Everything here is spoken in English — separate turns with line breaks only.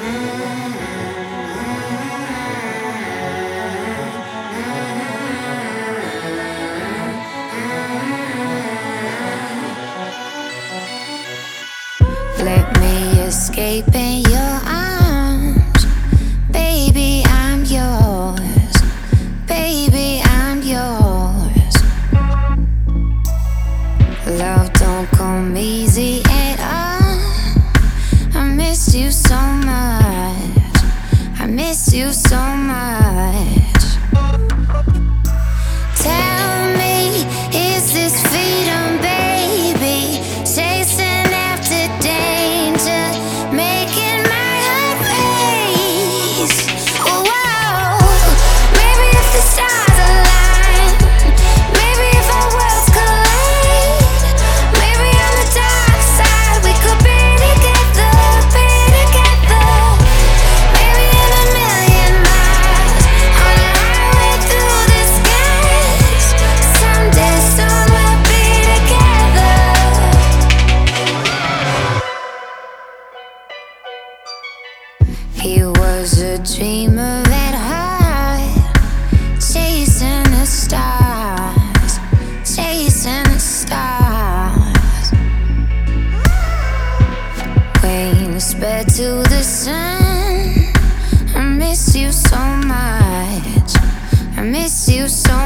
Let me escape in your arms. Baby, I'm yours. Baby, I'm yours. Love don't come easy at all. I miss you so much. I miss you so much. Tell me, is this freedom, baby? Chasing after danger, making my heart race. Whoa, maybe if the stars align, maybe if our worlds collide, maybe on the dark side we could be together, be together. Maybe in a million miles on a highway through the skies, someday soon we'll be together. He was a dreamer at heart, chasing the stars, chasing the stars. Wings spread to the sun. I miss you so much. I miss you so